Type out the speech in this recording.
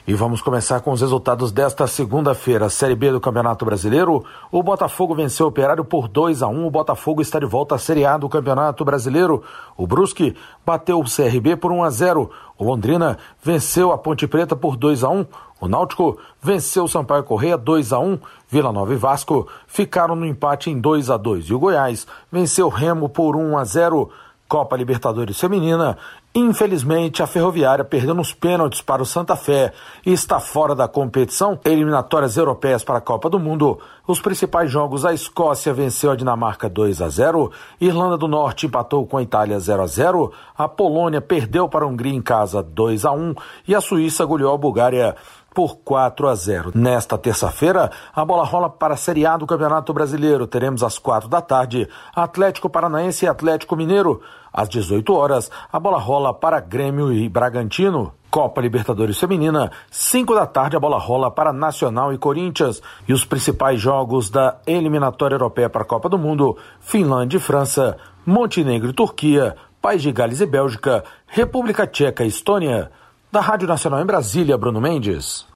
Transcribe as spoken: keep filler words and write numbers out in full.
E vamos começar com os resultados desta segunda-feira. Série B do Campeonato Brasileiro. O Botafogo venceu o Operário por dois a um. O Botafogo está de volta à Série A do Campeonato Brasileiro. O Brusque bateu o C R B por um a zero. O Londrina venceu a Ponte Preta por dois a um. O Náutico venceu o Sampaio Corrêa dois a um. Vila Nova e Vasco ficaram no empate em dois a dois. E o Goiás venceu o Remo por um a zero. Copa Libertadores Feminina. Infelizmente, a Ferroviária perdeu nos pênaltis para o Santa Fé e está fora da competição. Eliminatórias europeias para a Copa do Mundo. Os principais jogos: a Escócia venceu a Dinamarca dois a zero, Irlanda do Norte empatou com a Itália zero a zero, a Polônia perdeu para a Hungria em casa dois a um e a Suíça goleou a Bulgária por quatro a zero. Nesta terça-feira, a bola rola para a Série A do Campeonato Brasileiro. Teremos às quatro da tarde Atlético Paranaense e Atlético Mineiro. Às dezoito horas, a bola rola para Grêmio e Bragantino. Copa Libertadores Feminina, cinco da tarde, a bola rola para Nacional e Corinthians. E os principais jogos da eliminatória europeia para a Copa do Mundo: Finlândia e França, Montenegro e Turquia, País de Gales e Bélgica, República Tcheca e Estônia. Da Rádio Nacional em Brasília, Bruno Mendes.